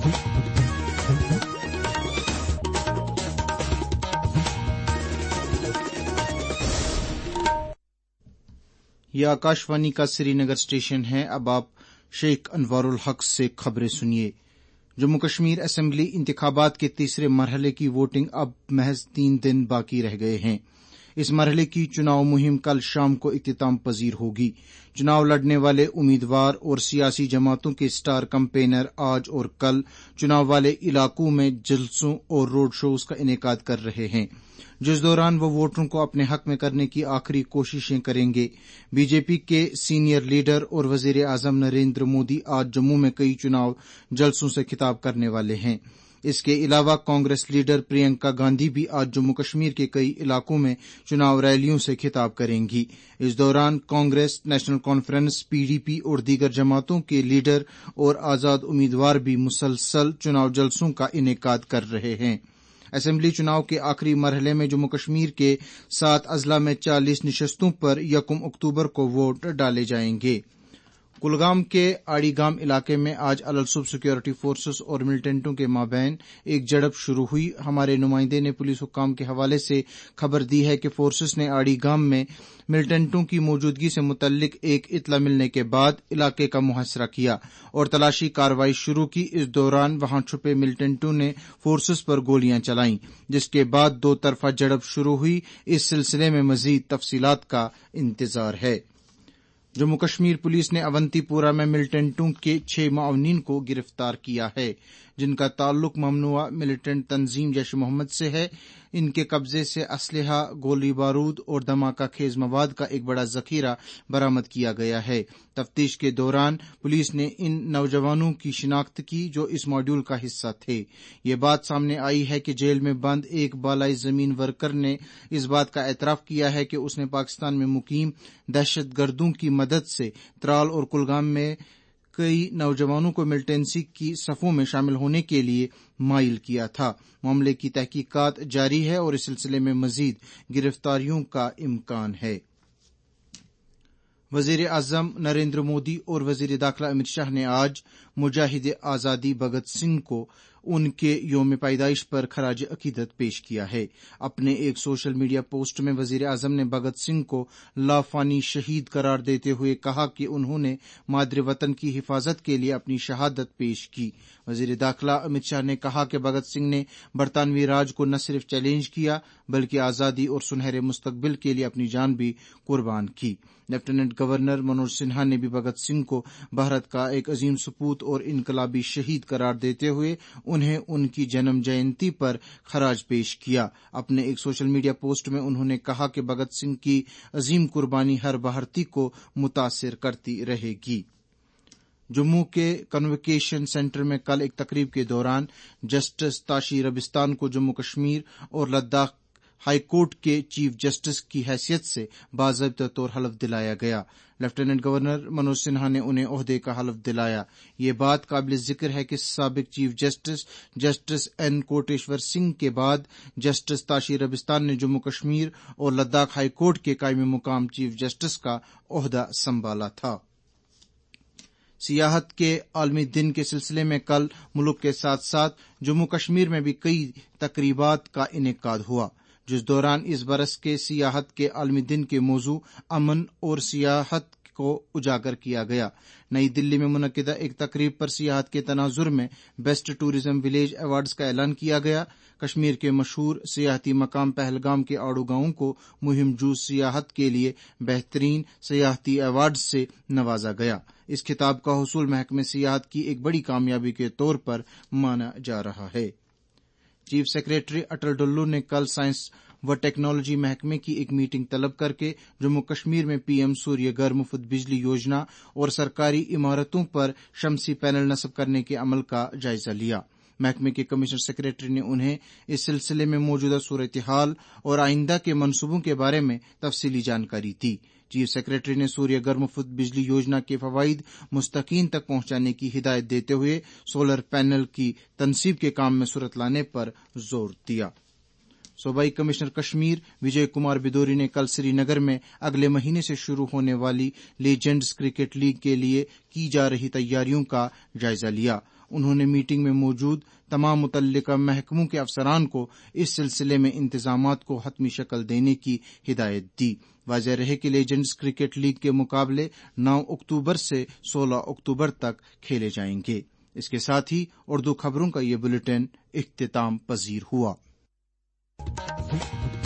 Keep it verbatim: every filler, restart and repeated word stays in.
یہ آکاشوانی کا سری نگر اسٹیشن ہے۔ اب آپ شیخ انوار الحق سے خبریں سنیے۔ جموں کشمیر اسمبلی انتخابات کے تیسرے مرحلے کی ووٹنگ اب محض تین دن باقی رہ گئے ہیں۔ اس مرحلے کی چناؤ مہم کل شام کو اختتام پذیر ہوگی۔ چناؤ لڑنے والے امیدوار اور سیاسی جماعتوں کے اسٹار کمپینر آج اور کل چناؤ والے علاقوں میں جلسوں اور روڈ شوز کا انعقاد کر رہے ہیں، جس دوران وہ ووٹروں کو اپنے حق میں کرنے کی آخری کوششیں کریں گے۔ بی جے پی کے سینئر لیڈر اور وزیر اعظم نریندر مودی آج جموں میں کئی چناؤ جلسوں سے خطاب کرنے والے ہیں۔ اس کے علاوہ کانگریس لیڈر پرینکا گاندھی بھی آج جموں کشمیر کے کئی علاقوں میں چناؤ ریلیوں سے خطاب کریں گی۔ اس دوران Congress, National Conference, P D P اور دیگر جماعتوں کے لیڈر اور آزاد امیدوار بھی مسلسل چناؤ جلسوں کا انعقاد کر رہے ہیں۔ اسمبلی چناؤ کے آخری مرحلے میں جموں کشمیر کے سات اضلاع میں چالیس نشستوں پر یکم اکتوبر کو ووٹ ڈالے جائیں گے۔ کلگام کے آڑی گام علاقے میں آج الصبح سیکورٹی فورسز اور ملٹنٹوں کے مابین ایک جھڑپ شروع ہوئی۔ ہمارے نمائندے نے پولیس حکام کے حوالے سے خبر دی ہے کہ فورسز نے آڑی گام میں ملٹنٹوں کی موجودگی سے متعلق ایک اطلاع ملنے کے بعد علاقے کا محاصرہ کیا اور تلاشی کارروائی شروع کی۔ اس دوران وہاں چھپے ملٹنٹوں نے فورسز پر گولیاں چلائیں، جس کے بعد دو طرفہ جھڑپ شروع ہوئی۔ اس سلسلے میں مزید تفصیلات کا انتظار ہے۔ جموں کشمیر پولیس نے اونتی پورہ میں ملٹنٹوں کے چھ معاونین کو گرفتار کیا ہے، جن کا تعلق ممنوعہ ملیٹنٹ تنظیم جیش محمد سے ہے۔ ان کے قبضے سے اسلحہ، گولی بارود اور دھماکہ خیز مواد کا ایک بڑا ذخیرہ برآمد کیا گیا ہے۔ تفتیش کے دوران پولیس نے ان نوجوانوں کی شناخت کی جو اس ماڈیول کا حصہ تھے۔ یہ بات سامنے آئی ہے کہ جیل میں بند ایک بالائی زمین ورکر نے اس بات کا اعتراف کیا ہے کہ اس نے پاکستان میں مقیم دہشت گردوں کی مدد سے ترال اور کلگام میں کئی نوجوانوں کو ملٹنسی کی صفوں میں شامل ہونے کے لیے مائل کیا تھا۔ معاملے کی تحقیقات جاری ہے اور اس سلسلے میں مزید گرفتاریوں کا امکان ہے۔ وزیر اعظم نریندر مودی اور وزیر داخلہ امت شاہ نے آج مجاہد آزادی بھگت سنگھ کو ان کے یوم پیدائش پر خراج عقیدت پیش کیا ہے۔ اپنے ایک سوشل میڈیا پوسٹ میں وزیر اعظم نے بھگت سنگھ کو لافانی شہید قرار دیتے ہوئے کہا کہ انہوں نے مادر وطن کی حفاظت کے لیے اپنی شہادت پیش کی۔ وزیر داخلہ امت شاہ نے کہا کہ بھگت سنگھ نے برطانوی راج کو نہ صرف چیلنج کیا بلکہ آزادی اور سنہرے مستقبل کے لیے اپنی جان بھی قربان کی۔ لیفٹیننٹ گورنر منوج سنہا نے بھی بھگت سنگھ کو بھارت کا ایک عظیم سپوت اور انقلابی شہید قرار دیتے ہوئے انہیں ان کی جنم جینتی پر خراج پیش کیا۔ اپنے ایک سوشل میڈیا پوسٹ میں انہوں نے کہا کہ بھگت سنگھ کی عظیم قربانی ہر بھارتی کو متاثر کرتی رہے گی۔ جموں کے کنوکیشن سینٹر میں کل ایک تقریب کے دوران جسٹس تاشی ربستان کو جموں کشمیر اور لداخ ہائی کورٹ کے چیف جسٹس کی حیثیت سے باضابطہ طور حلف دلایا گیا۔ لیفٹیننٹ گورنر منوج سنہا نے انہیں عہدے کا حلف دلایا۔ یہ بات قابل ذکر ہے کہ سابق chief justice justice N Koteshwar Singh کے بعد جسٹس تاشی ربستان نے جموں کشمیر اور لداخ ہائی کورٹ کے قائم مقام چیف جسٹس کا عہدہ سنبھالا تھا۔ سیاحت کے عالمی دن کے سلسلے میں کل ملک کے ساتھ ساتھ جموں کشمیر میں بھی کئی تقریبات کا انعقاد ہوا، جس دوران اس برس کے سیاحت کے عالمی دن کے موضوع امن اور سیاحت کو اجاگر کیا گیا۔ نئی دلی میں منعقدہ ایک تقریب پر سیاحت کے تناظر میں بیسٹ ٹورزم ولیج ایوارڈز کا اعلان کیا گیا۔ کشمیر کے مشہور سیاحتی مقام پہلگام کے آڑو گاؤں کو مہم جوز سیاحت کے لیے بہترین سیاحتی ایوارڈز سے نوازا گیا۔ اس خطاب کا حصول محکمہ سیاحت کی ایک بڑی کامیابی کے طور پر مانا جا رہا ہے۔ چیف سیکریٹری اٹل ڈلو نے کل سائنس و ٹیکنالوجی محکمے کی ایک میٹنگ طلب کرکے جموں کشمیر میں پی ایم سوریہ گھر مفت بجلی یوجنا اور سرکاری عمارتوں پر شمسی پینل نصب کرنے کے عمل کا جائزہ لیا۔ محکمے کے کمشنر سیکریٹری نے انہیں اس سلسلے میں موجودہ صورتحال اور آئندہ کے منصوبوں کے بارے میں تفصیلی جانکاری دی۔ چیف سیکریٹری نے سوریہ گھر مفت بجلی یوجنا کے فوائد مستقین تک پہنچانے کی ہدایت دیتے ہوئے سولر پینل کی تنصیب کے کام میں سرعت لانے پر زور دیا۔ صوبائی کمشنر کشمیر وجے کمار بدوری نے کل سری نگر میں اگلے مہینے سے شروع ہونے والی لیجنڈز کرکٹ لیگ کے لیے کی جا رہی تیاریوں کا جائزہ لیا۔ انہوں نے میٹنگ میں موجود تمام متعلقہ محکموں کے افسران کو اس سلسلے میں انتظامات کو حتمی شکل دینے کی ہدایت دی۔ واضح رہے کہ لیجنڈز کرکٹ لیگ کے مقابلے نو اکتوبر سے سولہ اکتوبر تک کھیلے جائیں گے۔ اس کے ساتھ ہی اردو خبروں کا یہ بلیٹن اختتام پذیر ہوا۔